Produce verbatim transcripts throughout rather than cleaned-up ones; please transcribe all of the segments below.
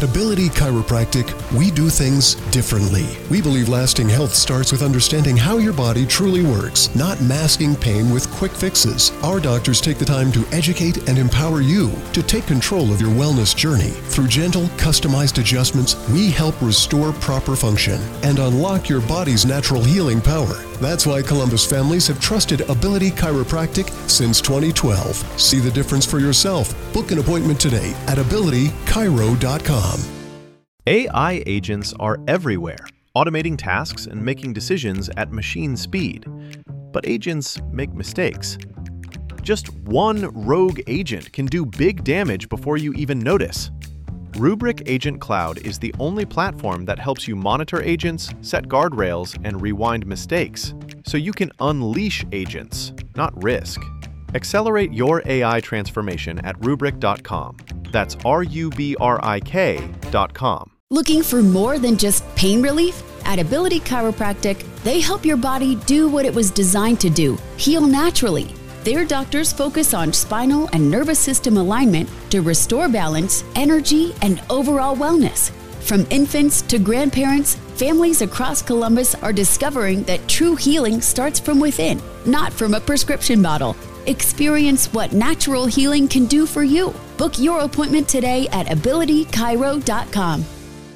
At Ability Chiropractic, we do things differently. We believe lasting health starts with understanding how your body truly works, not masking pain with quick fixes. Our doctors take the time to educate and empower you to take control of your wellness journey. Through gentle, customized adjustments, we help restore proper function and unlock your body's natural healing power. That's why Columbus families have trusted Ability Chiropractic since twenty twelve. See the difference for yourself. Book an appointment today at ability chiro dot com. A I agents are everywhere, automating tasks and making decisions at machine speed. But agents make mistakes. Just one rogue agent can do big damage before you even notice. Rubrik Agent Cloud is the only platform that helps you monitor agents, set guardrails, and rewind mistakes, so you can unleash agents, not risk. Accelerate your A I transformation at rubrik dot com. That's R U B R I K dot com. Looking for more than just pain relief? At Ability Chiropractic, they help your body do what it was designed to do, heal naturally. Their doctors focus on spinal and nervous system alignment to restore balance, energy, and overall wellness. From infants to grandparents, families across Columbus are discovering that true healing starts from within, not from a prescription bottle. Experience what natural healing can do for you. Book your appointment today at ability chiro dot com.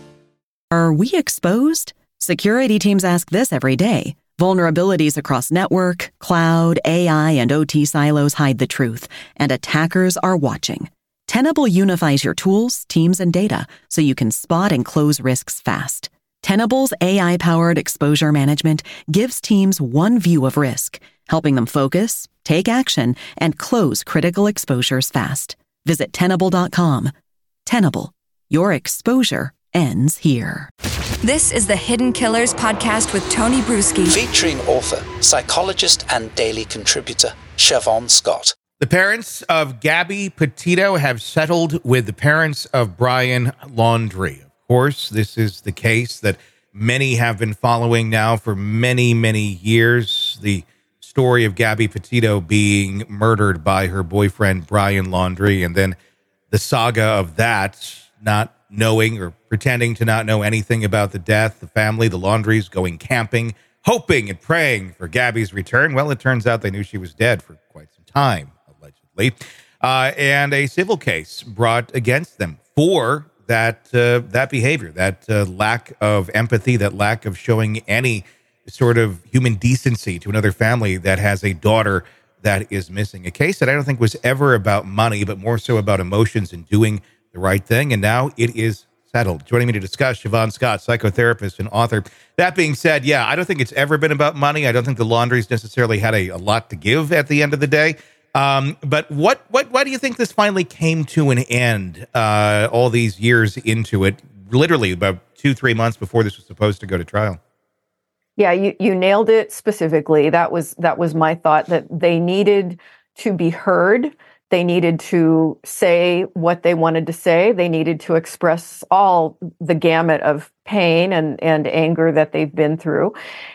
Are we exposed? Security teams ask this every day. Vulnerabilities across network, cloud, A I, and O T silos hide the truth, and attackers are watching. Tenable unifies your tools, teams, and data so you can spot and close risks fast. Tenable's A I-powered exposure management gives teams one view of risk, helping them focus, take action, and close critical exposures fast. Visit tenable dot com. Tenable. Your exposure ends here. This is the Hidden Killers podcast with Tony Bruschi. Featuring author, psychologist, and daily contributor, Siobhan Scott. The parents of Gabby Petito have settled with the parents of Brian Laundrie. Of course, this is the case that many have been following now for many, many years. The story of Gabby Petito being murdered by her boyfriend, Brian Laundrie, and then the saga of that, not knowing or pretending to not know anything about the death, the family, the Laundries going camping, hoping and praying for Gabby's return. Well, it turns out they knew she was dead for quite some time, allegedly. Uh, and a civil case brought against them for that uh, that behavior, that uh, lack of empathy, that lack of showing any sort of human decency to another family that has a daughter that is missing. A case that I don't think was ever about money, but more so about emotions and doing the right thing. And now it is settled. Joining me to discuss, Siobhan Scott, psychotherapist and author. That being said, yeah, I don't think it's ever been about money. I don't think the Laundries necessarily had a, a lot to give at the end of the day. Um, but what, what, why do you think this finally came to an end uh, all these years into it, literally about two, three months before this was supposed to go to trial? Yeah, you, you nailed it specifically. That was that was my thought, that they needed to be heard. They needed to say what they wanted to say. They needed to express all the gamut of pain and, and anger that they've been through.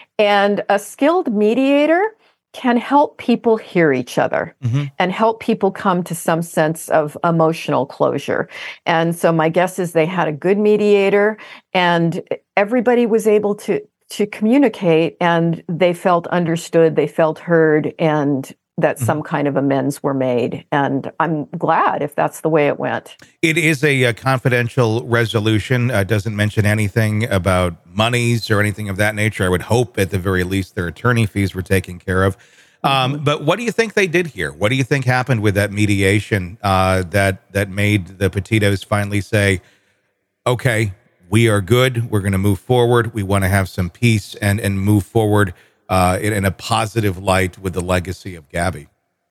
And a skilled mediator can help people hear each other mm-hmm. and help people come to some sense of emotional closure. And so my guess is they had a good mediator and everybody was able to to communicate, and they felt understood, they felt heard, and that mm-hmm. some kind of amends were made. And I'm glad if that's the way it went. It is a, a confidential resolution. Uh, doesn't mention anything about monies or anything of that nature. I would hope at the very least their attorney fees were taken care of. Um, mm-hmm. But what do you think they did here? What do you think happened with that mediation uh, that that made the Petitos finally say, okay, we are good. We're going to move forward. We want to have some peace and, and move forward uh, in, in a positive light with the legacy of Gabby?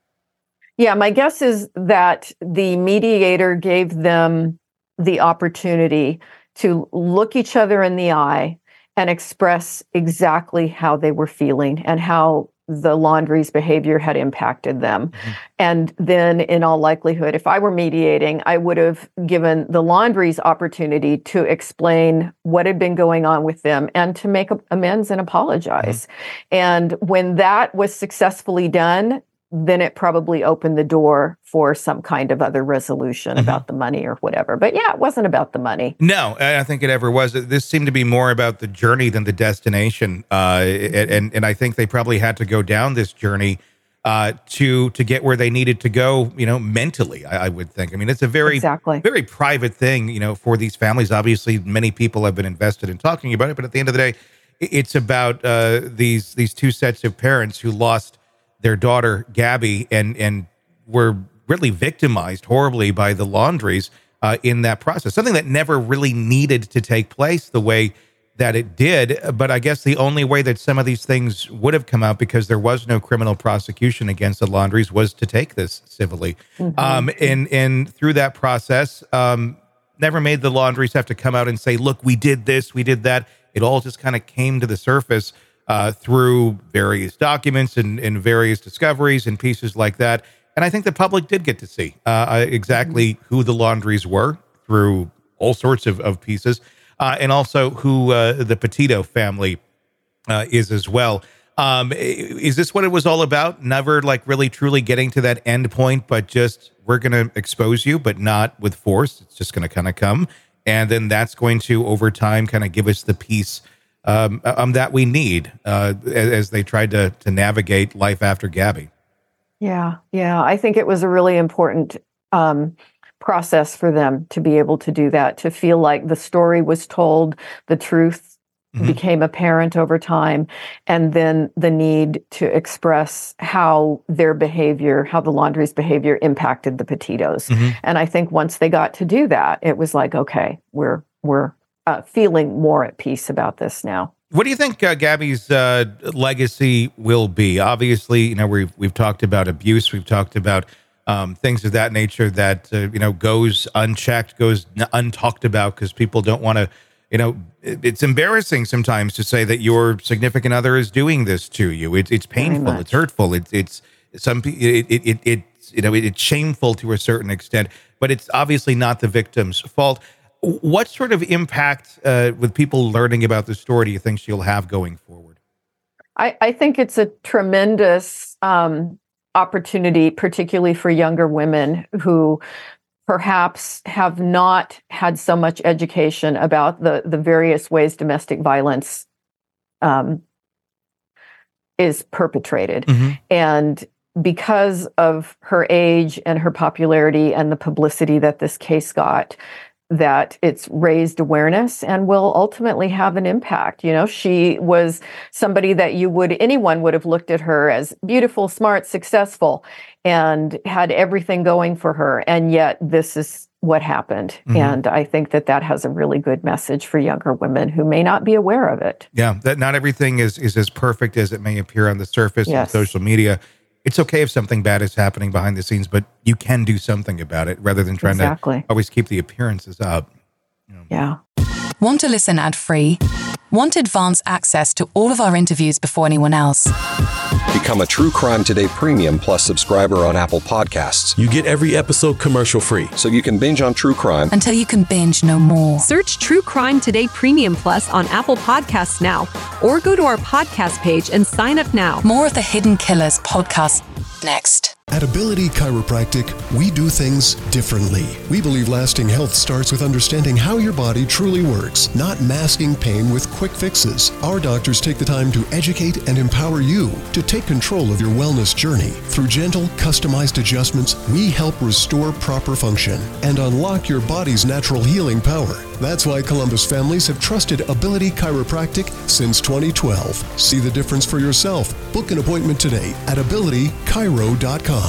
Yeah, my guess is that the mediator gave them the opportunity to look each other in the eye and express exactly how they were feeling and how the Laundrie's behavior had impacted them. Mm-hmm. And then in all likelihood, if I were mediating, I would have given the Laundrie's opportunity to explain what had been going on with them and to make amends and apologize. Mm-hmm. And when that was successfully done, then it probably opened the door for some kind of other resolution mm-hmm. about the money or whatever. But yeah, it wasn't about the money. No, I don't think it ever was. This seemed to be more about the journey than the destination. Uh, and, and I think they probably had to go down this journey uh, to to get where they needed to go, you know, mentally, I, I would think. I mean, it's a very, exactly. very private thing, you know, for these families. Obviously, many people have been invested in talking about it. But at the end of the day, it's about uh, these these two sets of parents who lost their daughter, Gabby, and and were really victimized horribly by the Laundries uh, in that process. Something that never really needed to take place the way that it did. But I guess the only way that some of these things would have come out, because there was no criminal prosecution against the Laundries, was to take this civilly. Mm-hmm. Um, and, and through that process, um, never made the Laundries have to come out and say, look, we did this, we did that. It all just kind of came to the surface uh, through various documents and, and various discoveries and pieces like that. And I think the public did get to see uh, exactly mm-hmm. who the Laundries were through all sorts of, of pieces. Uh, and also who uh, the Petito family uh, is as well. Um, is this what it was all about? Never like really truly getting to that end point, but just we're going to expose you, but not with force. It's just going to kind of come. And then that's going to, over time, kind of give us the peace um, um, that we need uh, as, as they tried to, to navigate life after Gabby. Yeah, yeah. I think it was a really important um process for them to be able to do that, to feel like the story was told, the truth mm-hmm. became apparent over time, and then the need to express how their behavior, how the Laundries' behavior impacted the Petitos. Mm-hmm. And I think once they got to do that, it was like, okay, we're we're uh, feeling more at peace about this now. What do you think uh, Gabby's uh, legacy will be? Obviously, you know, we've we've talked about abuse, we've talked about Um, things of that nature that, uh, you know, goes unchecked, goes n- untalked about because people don't want to, you know, it, it's embarrassing sometimes to say that your significant other is doing this to you. It, it's painful. It's hurtful. It's, it's some, it, it, it, it's, you know, it, it's shameful to a certain extent, but it's obviously not the victim's fault. What sort of impact uh, with people learning about the story do you think she'll have going forward? I, I think it's a tremendous, um, opportunity, particularly for younger women who perhaps have not had so much education about the, the various ways domestic violence um, is perpetrated. Mm-hmm. And because of her age and her popularity and the publicity that this case got, that it's raised awareness and will ultimately have an impact. You know, she was somebody that you would, anyone would have looked at her as beautiful, smart, successful, and had everything going for her. And yet this is what happened. Mm-hmm. And I think that that has a really good message for younger women who may not be aware of it. Yeah, that not everything is, is as perfect as it may appear on the surface yes. of social media. It's okay if something bad is happening behind the scenes, but you can do something about it rather than trying exactly. to always keep the appearances up. You know. Yeah. Want to listen ad-free? Want advanced access to all of our interviews before anyone else? Become a True Crime Today Premium Plus subscriber on Apple Podcasts. You get every episode commercial-free. So you can binge on true crime until you can binge no more. Search True Crime Today Premium Plus on Apple Podcasts now, or go to our podcast page and sign up now. More of the Hidden Killers podcast next. At Ability Chiropractic, we do things differently. We believe lasting health starts with understanding how your body truly works, not masking pain with quick fixes. Our doctors take the time to educate and empower you to take control of your wellness journey. Through gentle, customized adjustments, we help restore proper function and unlock your body's natural healing power. That's why Columbus families have trusted Ability Chiropractic since twenty twelve. See the difference for yourself. Book an appointment today at ability chiro dot com.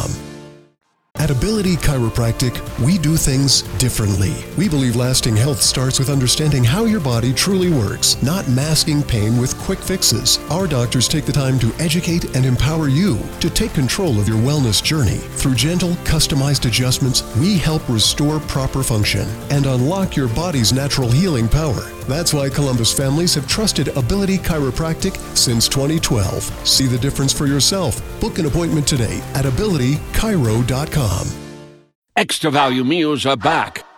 At Ability Chiropractic, we do things differently. We believe lasting health starts with understanding how your body truly works, not masking pain with quick fixes. Our doctors take the time to educate and empower you to take control of your wellness journey. Through gentle, customized adjustments, we help restore proper function and unlock your body's natural healing power. That's why Columbus families have trusted Ability Chiropractic since twenty twelve. See the difference for yourself. Book an appointment today at ability chiro dot com. Extra value meals are back.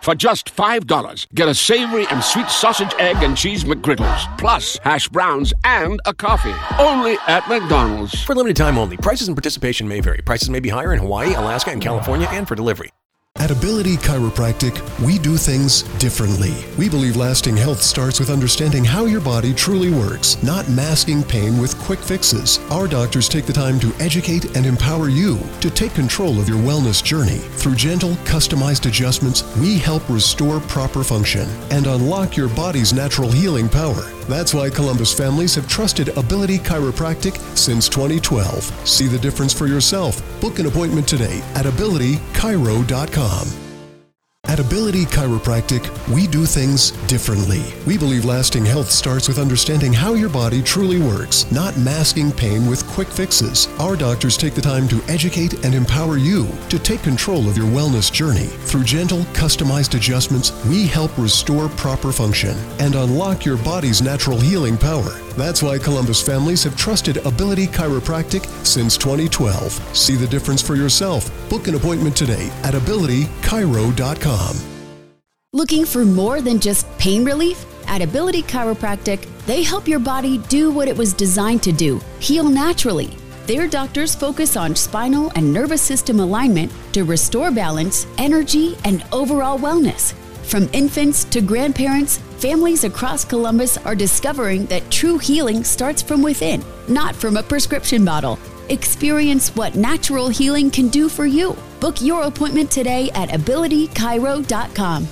For just five dollars, get a savory and sweet sausage, egg, and cheese McGriddles, plus hash browns and a coffee. Only at McDonald's. For limited time only. Prices and participation may vary. Prices may be higher in Hawaii, Alaska, and California, and for delivery. At Ability Chiropractic, we do things differently. We believe lasting health starts with understanding how your body truly works, not masking pain with quick fixes. Our doctors take the time to educate and empower you to take control of your wellness journey. Through gentle, customized adjustments, we help restore proper function and unlock your body's natural healing power. That's why Columbus families have trusted Ability Chiropractic since twenty twelve. See the difference for yourself. Book an appointment today at ability chiro dot com. At Ability Chiropractic, we do things differently. We believe lasting health starts with understanding how your body truly works, not masking pain with quick fixes. Our doctors take the time to educate and empower you to take control of your wellness journey. Through gentle, customized adjustments, we help restore proper function and unlock your body's natural healing power. That's why Columbus families have trusted Ability Chiropractic since twenty twelve. See the difference for yourself. Book an appointment today at ability chiro dot com. Looking for more than just pain relief? At Ability Chiropractic, they help your body do what it was designed to do, heal naturally. Their doctors focus on spinal and nervous system alignment to restore balance, energy, and overall wellness. From infants to grandparents, families across Columbus are discovering that true healing starts from within, not from a prescription bottle. Experience what natural healing can do for you. Book your appointment today at ability chiro dot com.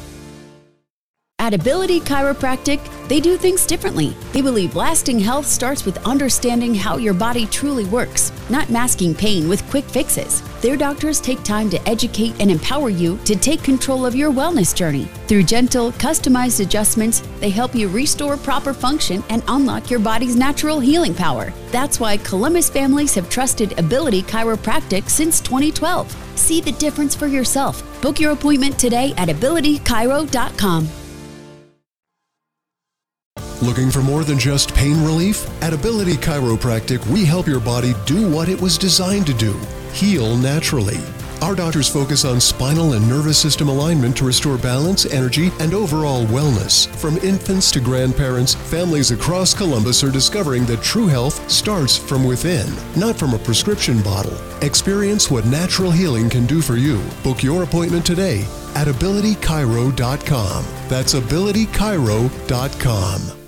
At Ability Chiropractic, they do things differently. They believe lasting health starts with understanding how your body truly works, not masking pain with quick fixes. Their doctors take time to educate and empower you to take control of your wellness journey. Through gentle, customized adjustments, they help you restore proper function and unlock your body's natural healing power. That's why Columbus families have trusted Ability Chiropractic since twenty twelve. See the difference for yourself. Book your appointment today at ability chiro dot com. Looking for more than just pain relief? At Ability Chiropractic, we help your body do what it was designed to do, heal naturally. Our doctors focus on spinal and nervous system alignment to restore balance, energy, and overall wellness. From infants to grandparents, families across Columbus are discovering that true health starts from within, not from a prescription bottle. Experience what natural healing can do for you. Book your appointment today at ability chiro dot com. That's ability chiro dot com.